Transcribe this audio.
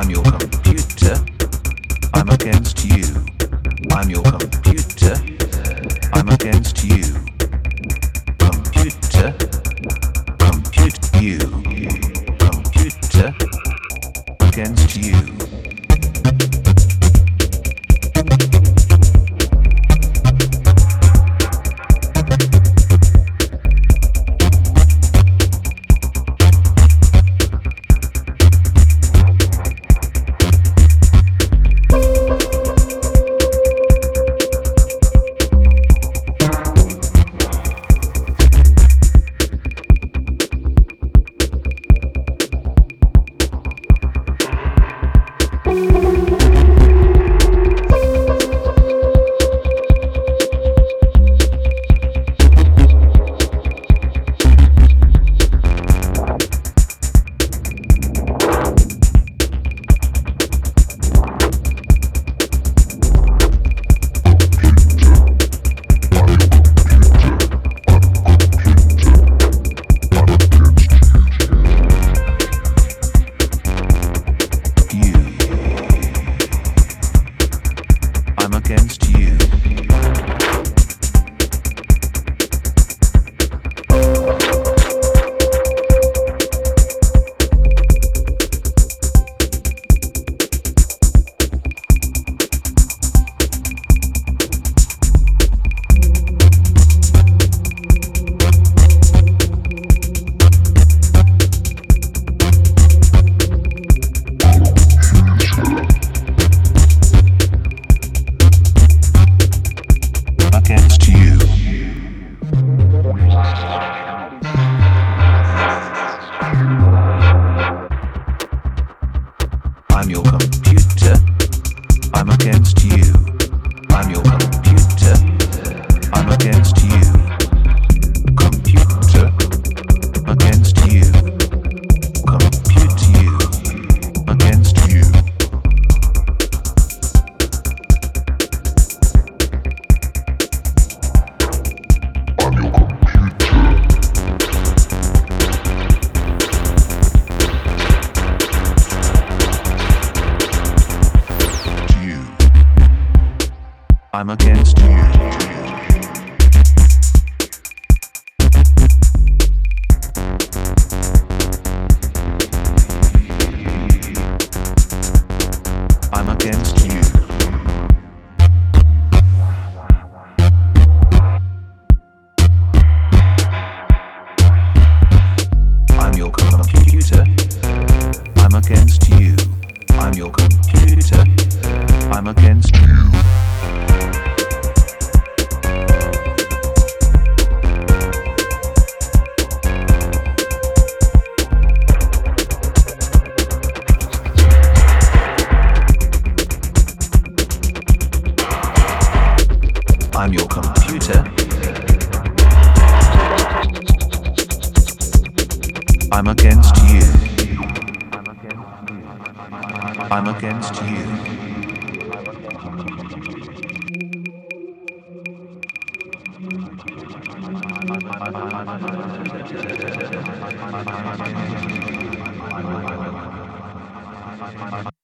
I'm your computer. I'm against you. I'm your computer. I'm against you. Computer. Compute you. Computer. Against you. I'm against you. Against you. I'm your computer. I'm against you. I'm your computer. I'm against you. Computer. Against you. Compute you. Against you. I'm against you. I'm against you. I'm your computer. I'm against you. I'm your computer. I'm against you. I'm your computer. I'm against you. I'm against you.